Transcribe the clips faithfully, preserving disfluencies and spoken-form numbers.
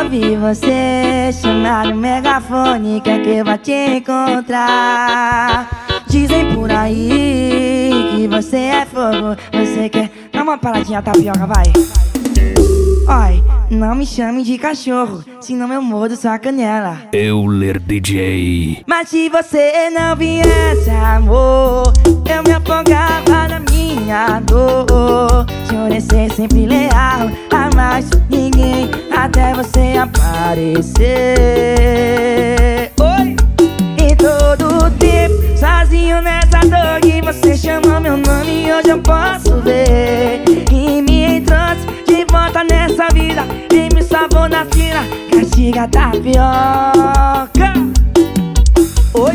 ouvi você chamar no megafone, quer que eu vá te encontrar. Dizem por aí que você é fogo, você quer... Dá uma paradinha, tapioca, vai. Oi, não me chame de cachorro, senão eu mordo sua canela. Euler D J. Mas se você não viesse, amor, eu me afogava na minha dor. Jurei ser sempre leal a mais ninguém, até você aparecer. Oi! E todo tempo, sozinho nessa dor, que você chamou meu nome e hoje eu posso ver. E me entrance de volta nessa vida, e me salvou na fila, castiga tapioca. Oi!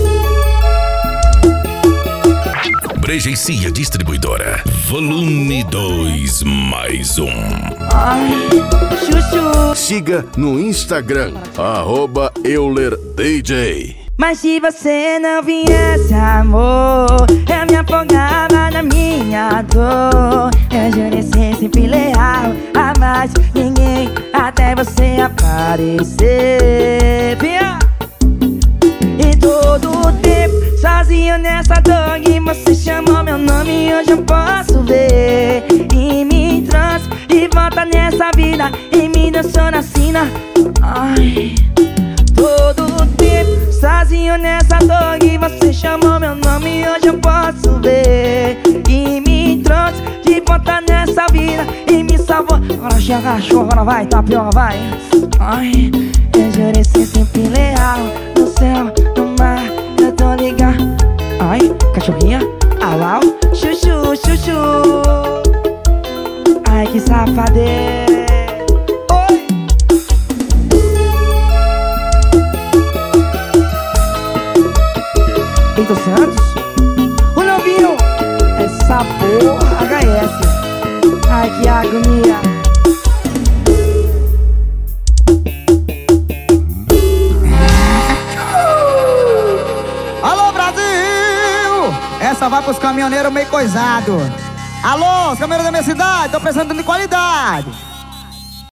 Brejencia Distribuidora. Volume dois mais um. Ai, chuchu. Siga no Instagram, arroba Euler D J. Mas se você não viesse, amor, eu me afogava na minha dor. Eu jurei ser sempre leal a mais ninguém, até você aparecer. Via! E todo o tempo, sozinho nessa dor, e você chamou meu nome e hoje eu posso ver. E me trouxe de volta nessa vida, e me dançou na sina. Ai, todo o tempo, sozinho nessa dor, e você chamou meu nome e hoje eu posso ver. E me trouxe de volta nessa vida, e me salvou. Agora chega cachorro, agora vai, tapioca, vai. Ai, eu jurei ser sempre leal, no céu, no mar, eu tô ligado. Ai, cachorrinha, au au, chuchu, chuchu. Ai, que safadeza. Oi! Eita Santos, o novinho, essa porra H S. Ai, que agonia. Alô, Brasil! Essa vai pros caminhoneiros meio coisados. Alô, os caminhoneiros da minha cidade, tô precisando de qualidade.